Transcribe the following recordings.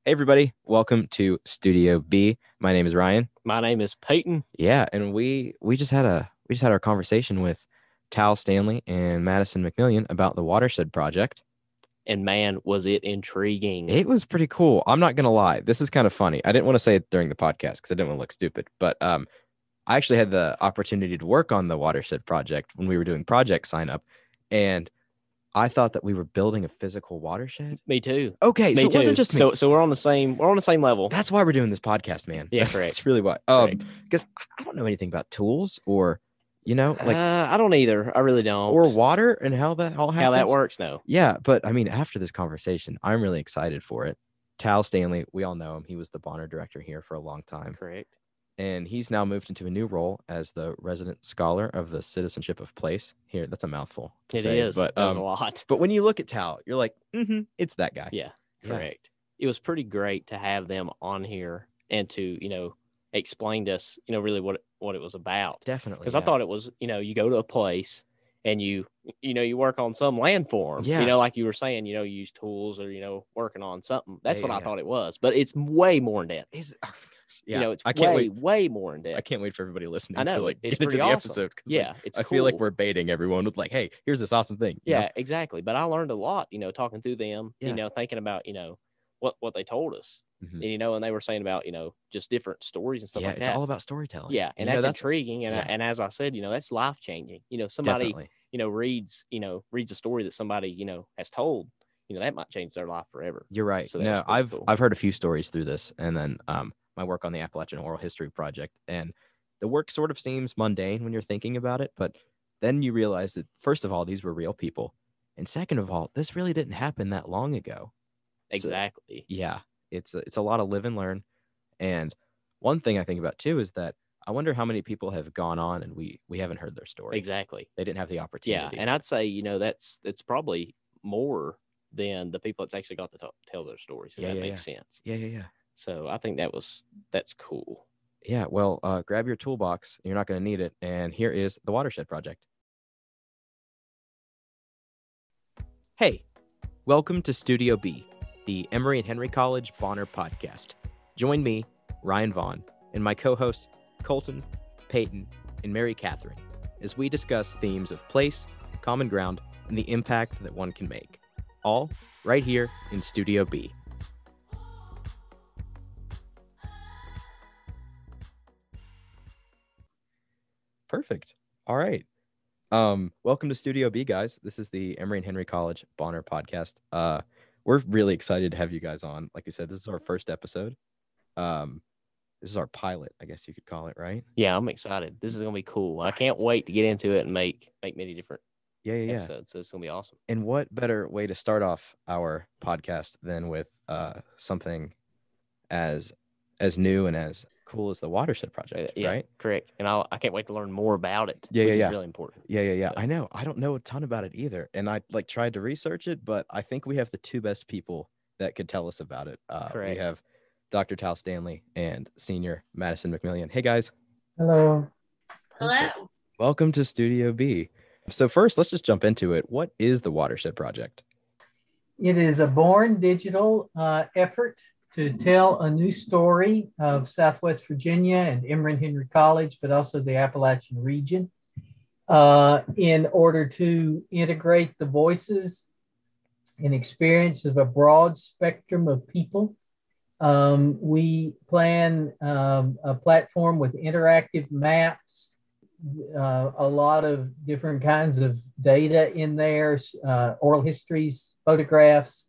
Hey everybody, welcome to Studio B. My name is Ryan. My name is Peyton. Yeah, and we just had our conversation with Tal Stanley and Madison McMillian about the Watershed Project. And man, was it intriguing. It was pretty cool. I'm not gonna lie. This is kind of funny. I didn't want to say it during the podcast because I didn't want to look stupid, but I actually had the opportunity to work on the Watershed Project when we were doing project sign up, and I thought that we were building a physical watershed. Me too. Okay, so Me it wasn't too. just me. So we're on the same level. That's why we're doing this podcast, man. Yeah, correct. That's really why. Correct. Because I don't know anything about tools or, like I don't either. I really don't. or water and how that all happens. How that works, no. Yeah, but I mean, after this conversation, I'm really excited for it. Tal Stanley, we all know him. He was the Bonner director here for a long time. Correct. And he's now moved into a new role as the resident scholar of the Citizenship of Place. Here, that's a mouthful. It is. But that was a lot. But when you look at Tal, you're like, it's that guy. Yeah, Yeah. correct. It was pretty great to have them on here and to, explain to us, really what it was about. Definitely. Because I thought it was, you go to a place and you work on some landform, Yeah. like you were saying, you use tools or, working on something. That's what I yeah. thought it was, but it's way more in depth. Yeah, It's I can't wait. way more in depth. I can't wait for everybody listening I know, to like it's get into pretty the awesome. episode. Yeah, it's I cool. feel like we're baiting everyone with like, hey, here's this awesome thing. you know? Yeah, exactly. But I learned a lot, talking through them, Yeah. thinking about, what they told us, Mhm. and they were saying about, just different stories and stuff Yeah, like it's that. all about storytelling. Yeah, and You know, that's intriguing, and yeah. and as I said, that's life changing. Somebody, Definitely. reads a story that somebody has told, that might change their life forever. You're right. So that No, was pretty cool. I've heard a few stories through this, and then my work on the Appalachian Oral History Project, and the work sort of seems mundane when you're thinking about it, but then you realize that first of all, these were real people, and second of all, this really didn't happen that long ago. Exactly. Yeah, it's a lot of live and learn. And one thing I think about too is that I wonder how many people have gone on and we haven't heard their story. Exactly. They didn't have the opportunity. Yeah, and I'd say that's probably more than the people that's actually got to tell their stories. If that makes sense. Yeah. So I think that's cool. Yeah. Well, grab your toolbox. You're not going to need it. And here is the Watershed Project. Hey, welcome to Studio B, the Emory and Henry College Bonner podcast. Join me, Ryan Vaughn, and my co-hosts Colton, Peyton, and Mary Catherine as we discuss themes of place, common ground, and the impact that one can make. All right here in Studio B. Perfect. All right. Welcome to Studio B, guys. This is the Emory and Henry College Bonner podcast. We're really excited to have you guys on. Like I said, this is our first episode. This is our pilot, I guess you could call it, right? Yeah, I'm excited. This is gonna be cool. I can't wait to get into it and make many different Yeah. episodes. So it's gonna be awesome. And what better way to start off our podcast than with something as new and as cool as the Watershed Project, Yeah, right? correct. And I can't wait to learn more about it. Yeah, which yeah. is really important. Yeah. So. I know. I don't know a ton about it either. And I tried to research it, but I think we have the two best people that could tell us about it. Correct. We have Dr. Tal Stanley and Senior Madison McMillian. Hey, guys. Hello. Hello. Welcome to Studio B. So first, let's just jump into it. What is the Watershed Project? It is a born digital effort to tell a new story of Southwest Virginia and Emory and Henry College, but also the Appalachian region, in order to integrate the voices and experience of a broad spectrum of people. We plan a platform with interactive maps, a lot of different kinds of data in there, oral histories, photographs,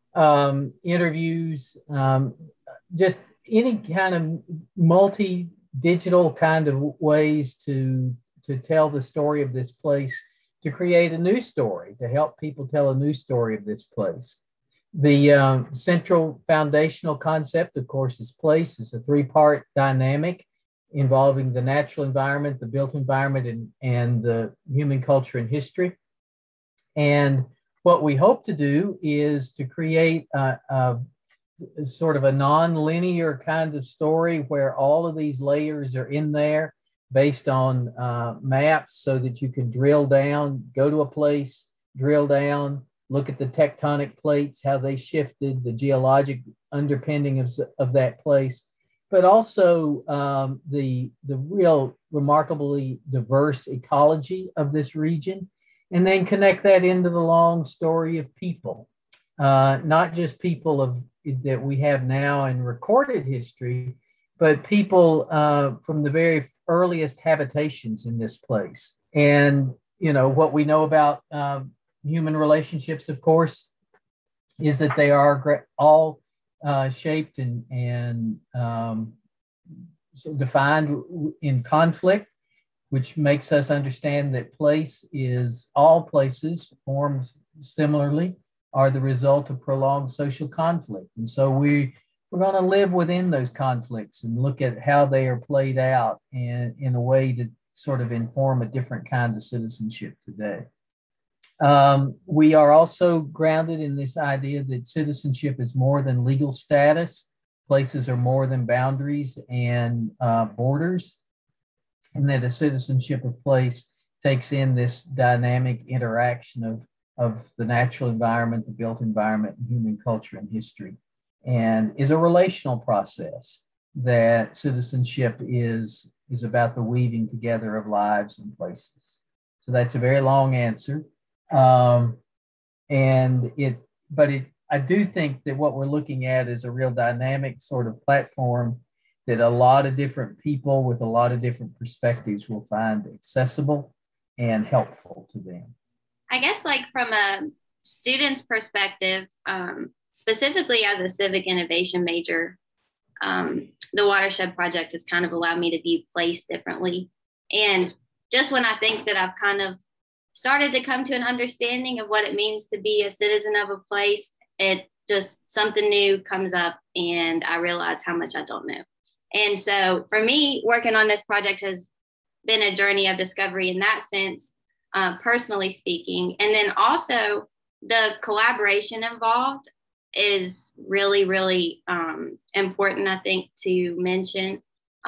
interviews, just any kind of multi-digital kind of ways to tell the story of this place, to create a new story, to help people tell a new story of this place. The central foundational concept, of course, is place. It's a three-part dynamic involving the natural environment, the built environment, and the human culture and history. And what we hope to do is to create a sort of a non-linear kind of story where all of these layers are in there based on maps, so that you can drill down, go to a place, drill down, look at the tectonic plates, how they shifted, the geologic underpinning of that place, but also the real remarkably diverse ecology of this region, and then connect that into the long story of people, not just people that we have now in recorded history, but people from the very earliest habitations in this place. And, what we know about human relationships, of course, is that they are all shaped and so defined in conflict, which makes us understand that all places formed similarly are the result of prolonged social conflict. And so we're going to live within those conflicts and look at how they are played out in a way to sort of inform a different kind of citizenship today. We are also grounded in this idea that citizenship is more than legal status. Places are more than boundaries and borders, and that a citizenship of place takes in this dynamic interaction of the natural environment, the built environment, and human culture and history, and is a relational process. That citizenship is about the weaving together of lives and places. So that's a very long answer. I do think that what we're looking at is a real dynamic sort of platform that a lot of different people with a lot of different perspectives will find accessible and helpful to them. I guess, like, from a student's perspective, specifically as a civic innovation major, the Watershed Project has kind of allowed me to view place differently. And just when I think that I've kind of started to come to an understanding of what it means to be a citizen of a place, it just something new comes up and I realize how much I don't know. And so for me, working on this project has been a journey of discovery in that sense, personally speaking. And then also the collaboration involved is really, really important, I think, to mention.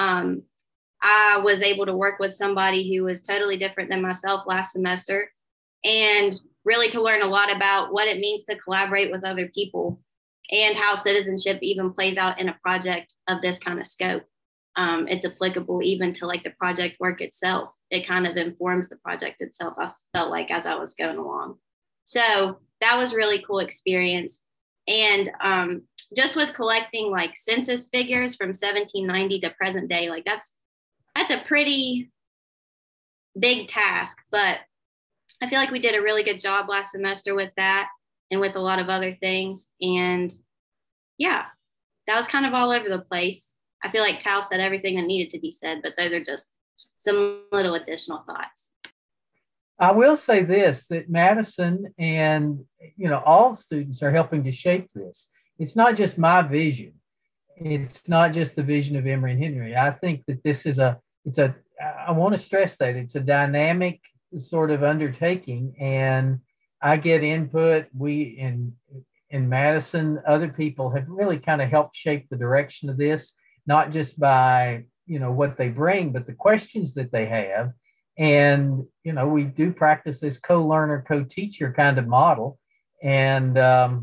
I was able to work with somebody who was totally different than myself last semester, and really to learn a lot about what it means to collaborate with other people and how citizenship even plays out in a project of this kind of scope. It's applicable even to, like, the project work itself. It kind of informs the project itself, I felt like, as I was going along. So that was really cool experience. And just with collecting, like, census figures from 1790 to present day, like, that's a pretty big task, but I feel like we did a really good job last semester with that and with a lot of other things. And yeah, that was kind of all over the place. I feel like Tal said everything that needed to be said, but those are just some little additional thoughts. I will say this, that Madison and, all students are helping to shape this. It's not just my vision. It's not just the vision of Emory and Henry. I think that this is I want to stress that it's a dynamic sort of undertaking, and I get input. We in Madison, other people have really kind of helped shape the direction of this, not just by, what they bring, but the questions that they have. And, we do practice this co-learner, co-teacher kind of model. And,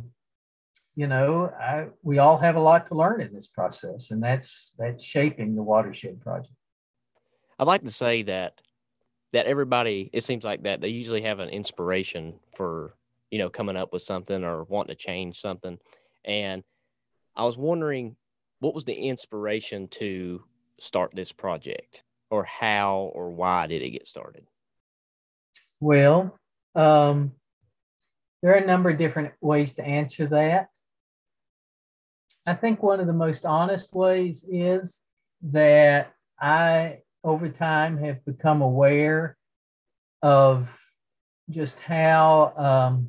we all have a lot to learn in this process, and that's shaping the Watershed Project. I'd like to say that everybody, it seems like that they usually have an inspiration for, coming up with something or wanting to change something. And I was wondering, what was the inspiration to start this project, or how or why did it get started? Well, there are a number of different ways to answer that. I think one of the most honest ways is that I, over time, have become aware of just how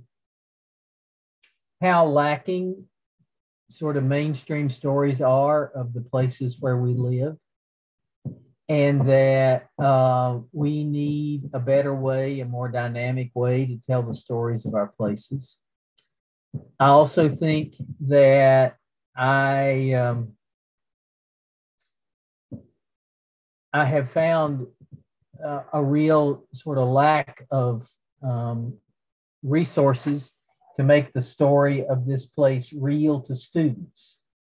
lacking sort of mainstream stories are of the places where we live, and that we need a better way, a more dynamic way to tell the stories of our places. I also think that I have found a real sort of lack of resources to make the story of this place real to students.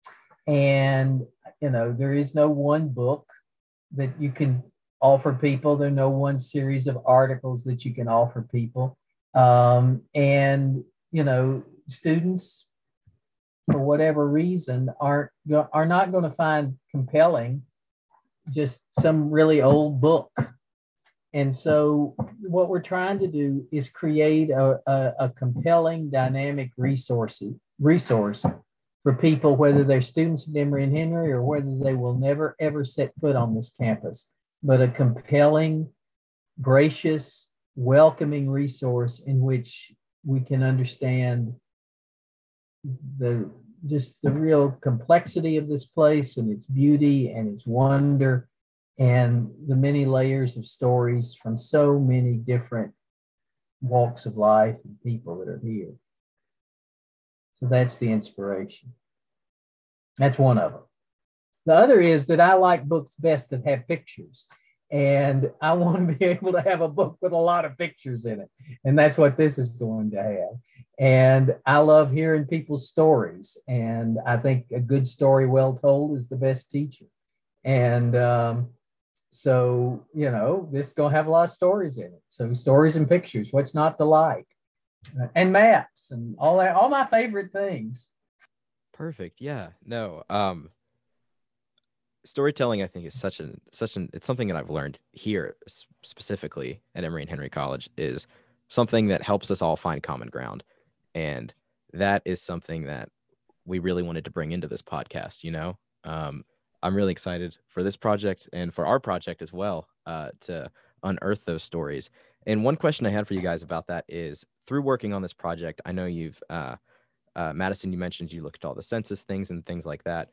And, there is no one book that you can offer people. There's no one series of articles that you can offer people. And, students, for whatever reason, are not going to find compelling just some really old book. And so what we're trying to do is create a compelling, dynamic resource for people, whether they're students at Emory and Henry or whether they will never, ever set foot on this campus, but a compelling, gracious, welcoming resource in which we can understand the real complexity of this place and its beauty and its wonder and the many layers of stories from so many different walks of life and people that are here. So that's the inspiration. That's one of them. The other is that I like books best that have pictures. And I want to be able to have a book with a lot of pictures in it. And that's what this is going to have. And I love hearing people's stories. And I think a good story well told is the best teacher. And so, this is going to have a lot of stories in it. So stories and pictures, what's not to like? And maps and all that, all my favorite things. Perfect. Yeah. No. Storytelling, I think, is it's something that I've learned here specifically at Emory and Henry College, is something that helps us all find common ground. And that is something that we really wanted to bring into this podcast. I'm really excited for this project and for our project as well, to unearth those stories. And one question I had for you guys about that is, through working on this project, I know you've, Madison, you mentioned you looked at all the census things and things like that.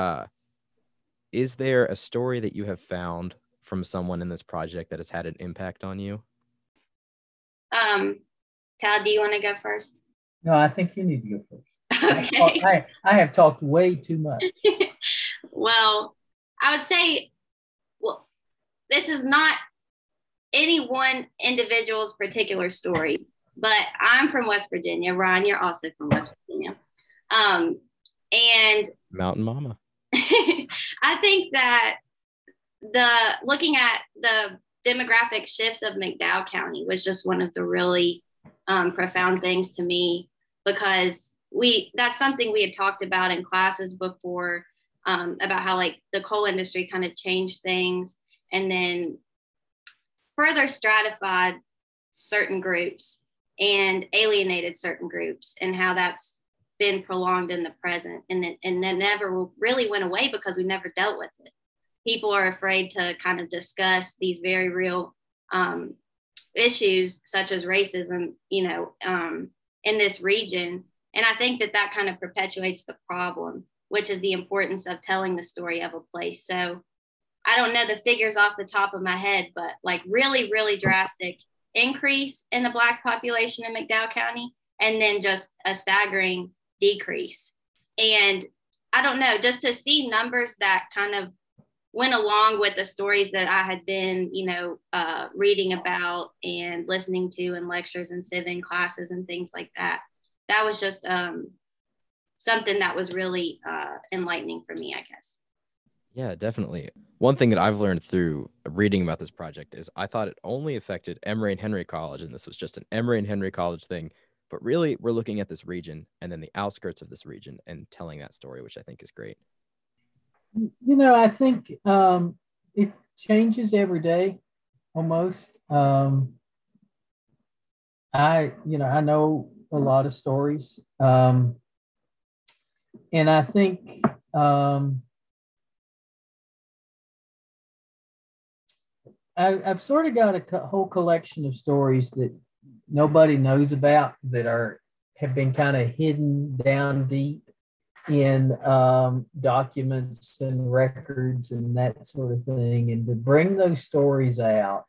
Is there a story that you have found from someone in this project that has had an impact on you? Tal, do you want to go first? No, I think you need to go first. Okay. I have talked way too much. Well, I would say, this is not any one individual's particular story, but I'm from West Virginia. Ryan, you're also from West Virginia. And Mountain Mama. I think that looking at the demographic shifts of McDowell County was just one of the really profound things to me, because that's something we had talked about in classes before, about how the coal industry kind of changed things and then further stratified certain groups and alienated certain groups, and how that's been prolonged in the present, and that never really went away because we never dealt with it. People are afraid to kind of discuss these very real issues such as racism, in this region. And I think that kind of perpetuates the problem, which is the importance of telling the story of a place. So I don't know the figures off the top of my head, but really, really drastic increase in the Black population in McDowell County, and then just a staggering decrease. And I don't know, just to see numbers that kind of went along with the stories that I had been, reading about and listening to in lectures and civic classes and things like that. That was just something that was really enlightening for me, I guess. Yeah, definitely. One thing that I've learned through reading about this project is I thought it only affected Emory and Henry College, and this was just an Emory and Henry College thing. But really, we're looking at this region and then the outskirts of this region and telling that story, which I think is great. I think it changes every day, almost. I know a lot of stories, and I think I've sort of got a whole collection of stories that nobody knows about, that have been kind of hidden down deep in documents and records and that sort of thing, and to bring those stories out,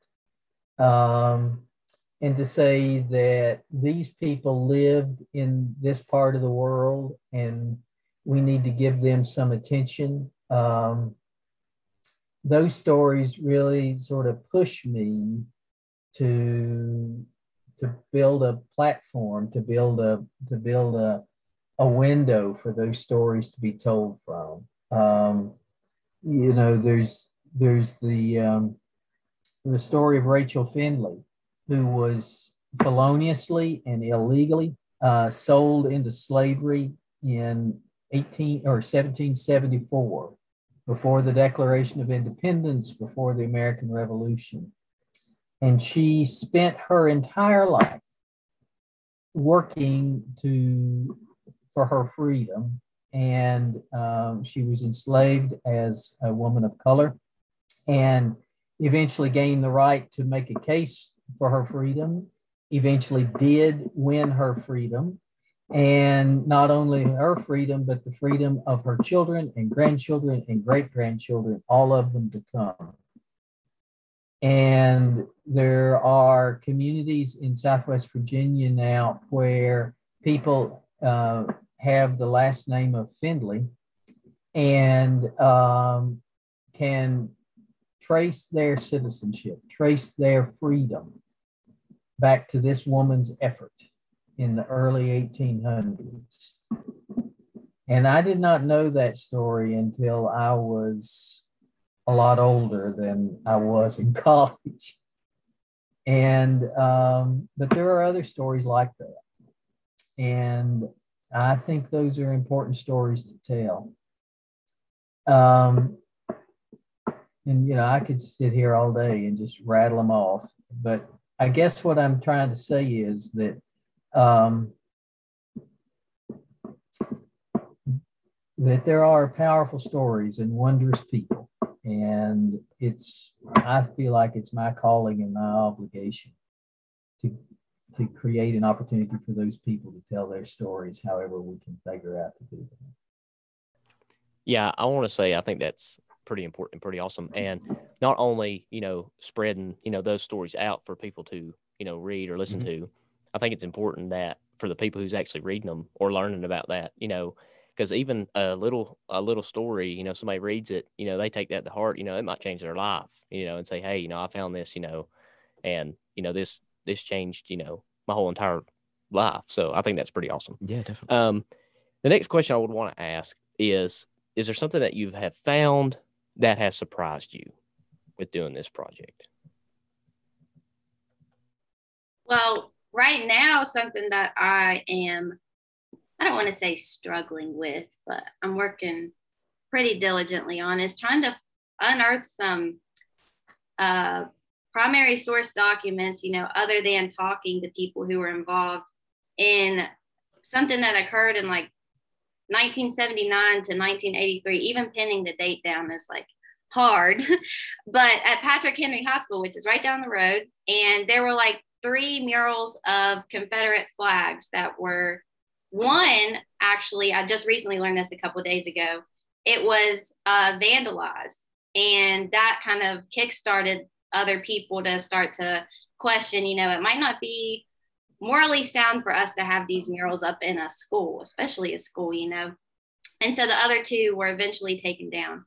and to say that these people lived in this part of the world and we need to give them some attention. Those stories really sort of push me to build a platform, to build a window for those stories to be told from. there's the story of Rachel Findlay, who was feloniously and illegally sold into slavery in 1774, before the Declaration of Independence, before the American Revolution. And she spent her entire life working for her freedom. And she was enslaved as a woman of color, and eventually gained the right to make a case for her freedom, eventually did win her freedom. And not only her freedom, but the freedom of her children and grandchildren and great-grandchildren, all of them to come. And there are communities in Southwest Virginia now where people have the last name of Findlay and can trace their citizenship, trace their freedom back to this woman's effort in the early 1800s. And I did not know that story until I was a lot older than I was in college. And, but there are other stories like that. And I think those are important stories to tell. And, I could sit here all day and just rattle them off. But I guess what I'm trying to say is that that there are powerful stories and wondrous people. And I feel like it's my calling and my obligation to create an opportunity for those people to tell their stories however we can figure out to do that. Yeah, I want to say I think that's pretty important, pretty awesome. And not only, spreading, those stories out for people to, read or listen to, I think it's important that for the people who's actually reading them or learning about that, because even a little story, somebody reads it, they take that to heart, it might change their life, and say, hey, I found this, and, this changed, my whole entire life. So I think that's pretty awesome. Yeah, definitely. The next question I would want to ask is there something that you have found that has surprised you with doing this project? Well, right now, something that I don't want to say struggling with, but I'm working pretty diligently on is trying to unearth some primary source documents, other than talking to people who were involved in something that occurred in like 1979 to 1983. Even pinning the date down is like hard. But at Patrick Henry High School, which is right down the road, and there were like 3 murals of Confederate flags that were, one, actually, I just recently learned this a couple of days ago, it was vandalized. And that kind of kickstarted other people to start to question, it might not be morally sound for us to have these murals up in a school, especially a school, And so the other 2 were eventually taken down.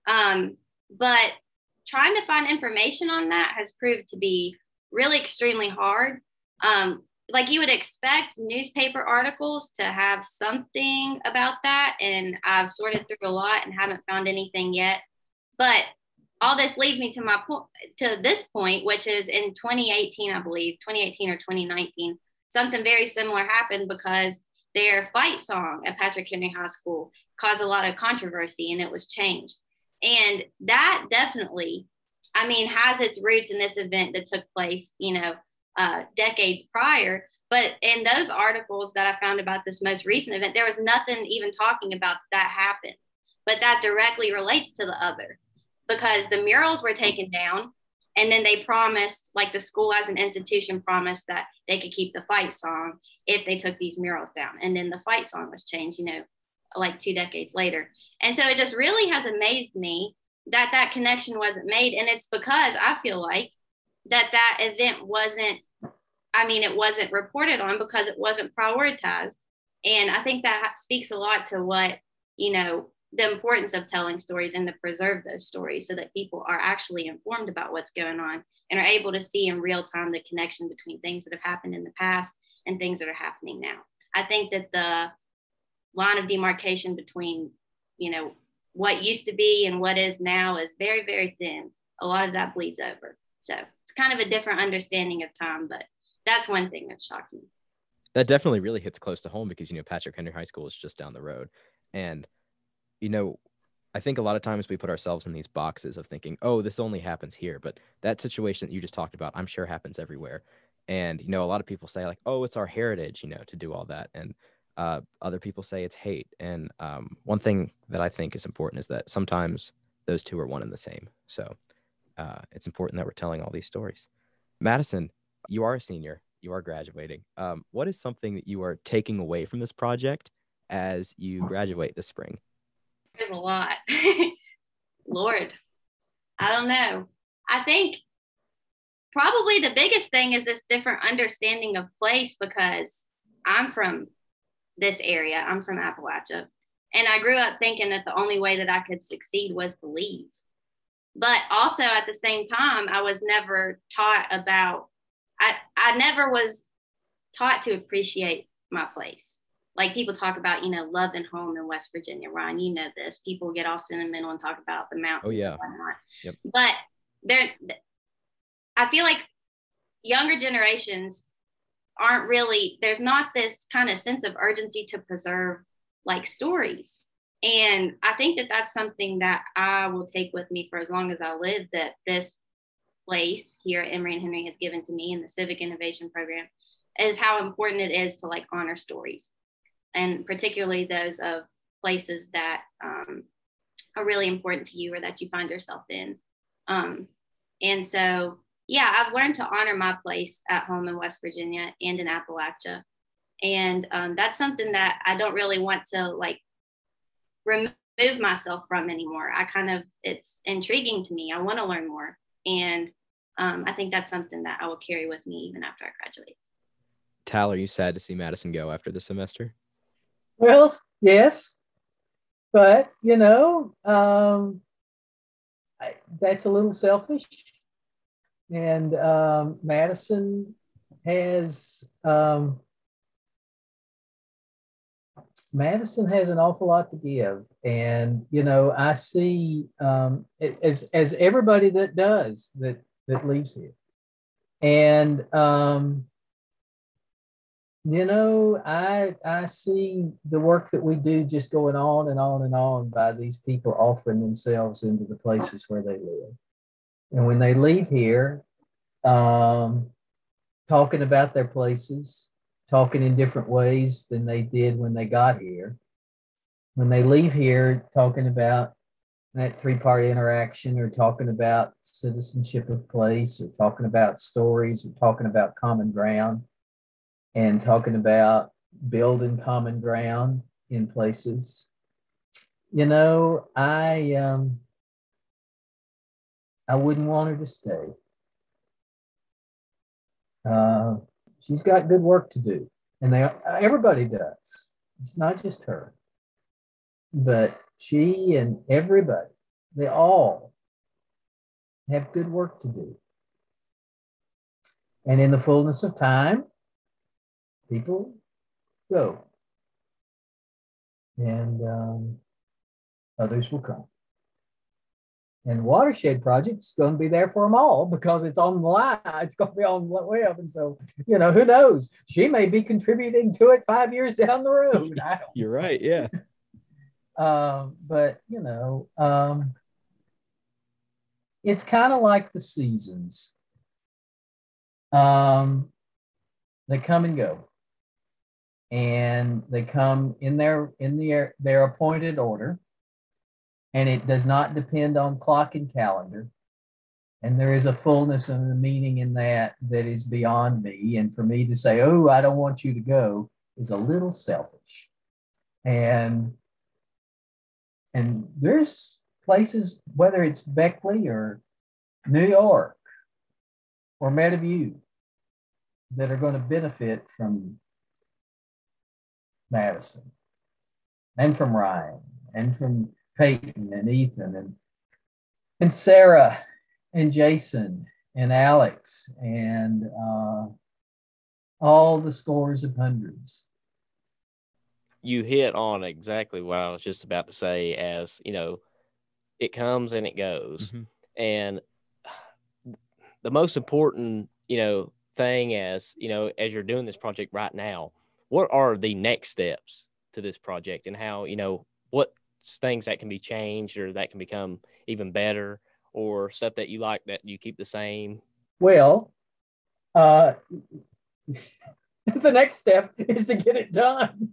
But trying to find information on that has proved to be really extremely hard. Like you would expect newspaper articles to have something about that. And I've sorted through a lot and haven't found anything yet. But all this leads me to this point, which is in 2018, I believe, 2018 or 2019, something very similar happened because their fight song at Patrick Henry High School caused a lot of controversy and it was changed. And that definitely, has its roots in this event that took place, decades prior. But in those articles that I found about this most recent event, there was nothing even talking about that happened. But that directly relates to the other, because the murals were taken down and then they promised, like the school as an institution promised that they could keep the fight song if they took these murals down. And then the fight song was changed, like 2 decades later. And so it just really has amazed me that connection wasn't made. And it's because I feel like that event wasn't, it wasn't reported on because it wasn't prioritized. And I think that speaks a lot to what, the importance of telling stories and to preserve those stories so that people are actually informed about what's going on and are able to see in real time the connection between things that have happened in the past and things that are happening now. I think that the line of demarcation between, what used to be and what is now is very, very thin. A lot of that bleeds over. So it's kind of a different understanding of time, but that's one thing that shocked me. That definitely really hits close to home because, Patrick Henry High School is just down the road. And, I think a lot of times we put ourselves in these boxes of thinking, oh, this only happens here. But that situation that you just talked about, I'm sure happens everywhere. And, a lot of people say like, oh, it's our heritage, to do all that. And other people say it's hate. And one thing that I think is important is that sometimes those two are one and the same. So it's important that we're telling all these stories. Madison, you are a senior. You are graduating. What is something that you are taking away from this project as you graduate this spring? There's a lot. Lord, I don't know. I think probably the biggest thing is this different understanding of place, because I'm from this area. I'm from Appalachia. And I grew up thinking that the only way that I could succeed was to leave. But also at the same time, I was never taught about, I never was taught to appreciate my place. Like people talk about, love and home in West Virginia. Ryan, you know this. People get all sentimental and talk about the mountains. Oh, yeah. And whatnot. Yep. But I feel like younger generations aren't really, there's not this kind of sense of urgency to preserve like stories. And I think that that's something that I will take with me for as long as I live, that this place here at Emory and Henry has given to me in the Civic Innovation Program, is how important it is to like honor stories, and particularly those of places that are really important to you or that you find yourself in. And so, yeah, I've learned to honor my place at home in West Virginia and in Appalachia. And that's something that I don't really want to like remove myself from anymore. It's intriguing to me. I want to learn more. And I think that's something that I will carry with me even after I graduate. Tal, are you sad to see Madison go after the semester? Well, yes, but that's a little selfish. And Madison has an awful lot to give, and I see as everybody that does that leaves here, and I see the work that we do just going on and on and on by these people offering themselves into the places where they live. And when they leave here, talking about their places, talking in different ways than they did when they got here. When they leave here, talking about that three-part interaction, or talking about citizenship of place, or talking about stories, or talking about common ground, and talking about building common ground in places. I wouldn't want her to stay. She's got good work to do, and everybody does. It's not just her, but she and everybody, they all have good work to do. And in the fullness of time, people go, and others will come. And Watershed Project's going to be there for them all because it's on the line. It's going to be on the web. And so, who knows? She may be contributing to it 5 years down the road. You're right. Yeah. But, it's kind of like the seasons. They come and go. And they come in their appointed order. And it does not depend on clock and calendar. And there is a fullness and a meaning in that is beyond me. And for me to say, oh, I don't want you to go, is a little selfish. And there's places, whether it's Beckley or New York or Meadowview, that are going to benefit from Madison and from Ryan and from Peyton and Ethan and Sarah and Jason and Alex and all the scores of hundreds. You hit on exactly what I was just about to say, as it comes and it goes. Mhm. And the most important, thing as you're doing this project right now, what are the next steps to this project, and how, what things that can be changed or that can become even better, or stuff that you like that you keep the same? Well, the next step is to get it done.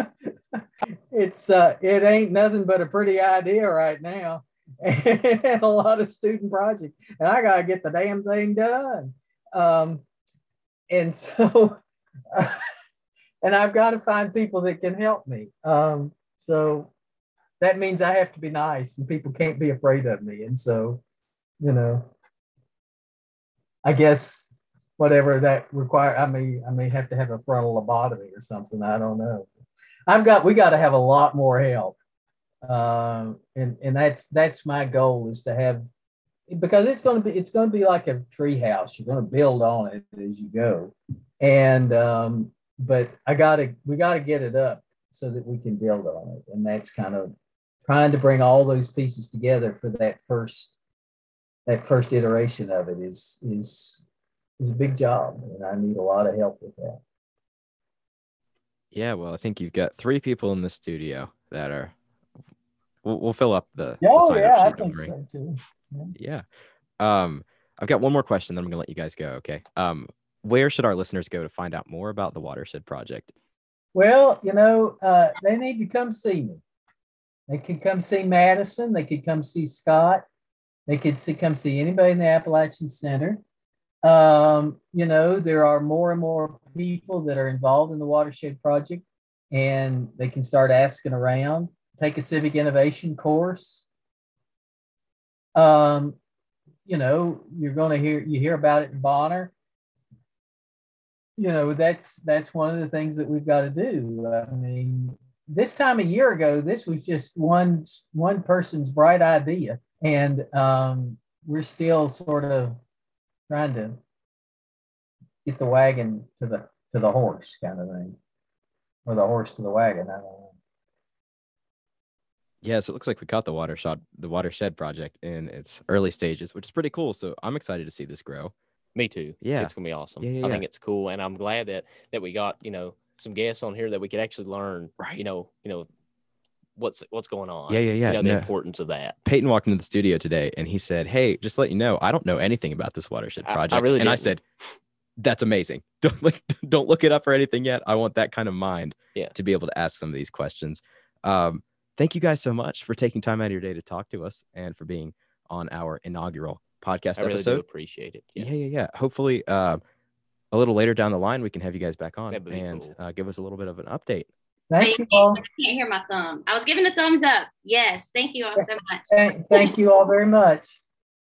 It ain't nothing but a pretty idea right now, and a lot of student projects, and I gotta get the damn thing done. And so, and I've got to find people that can help me. So that means I have to be nice, and people can't be afraid of me. And so, I guess whatever that require, I may have to have a frontal lobotomy or something. I don't know. We got to have a lot more help. And that's my goal, is to have, because it's going to be like a tree house. You're going to build on it as you go. And, but we got to get it up so that we can build on it. And that's kind of trying to bring all those pieces together for that first iteration of it is a big job. And I need a lot of help with that. Yeah, well, I think you've got 3 people in the studio that are. We'll fill up the Oh, sign-up yeah, I sheet. Don't think worry. so too. Yeah. I've got one more question, then I'm gonna let you guys go. Okay. Where should our listeners go to find out more about the Watershed Project? Well, they need to come see me. They could come see Madison. They could come see Scott. They could come see anybody in the Appalachian Center. There are more and more people that are involved in the Watershed Project, and they can start asking around. Take a civic innovation course. You're going to hear about it in Bonner. That's one of the things that we've got to do. I mean, this time a year ago, this was just one person's bright idea, and we're still sort of trying to get the wagon to the horse, kind of thing, or the horse to the wagon. I don't know. Yeah, so it looks like we caught the Watershed Project in its early stages, which is pretty cool. So I'm excited to see this grow. Me too. Yeah. It's gonna be awesome. Yeah. I think it's cool, and I'm glad that we got some guests on here that we could actually learn. Right. What's going on. Yeah. The importance of that. Peyton walked into the studio today, and he said, "Hey, just to let you know, I don't know anything about this Watershed Project." I really and didn't. I said, "That's amazing. Don't look it up or anything yet. I want that kind of mind to be able to ask some of these questions." Thank you guys so much for taking time out of your day to talk to us and for being on our inaugural podcast I really episode. do appreciate it. Yeah. Hopefully, a little later down the line, we can have you guys back on and cool. give us a little bit of an update. Thank you all. I can't hear my thumb. I was giving a thumbs up. Yes. Thank you all so much. Thank you all very much.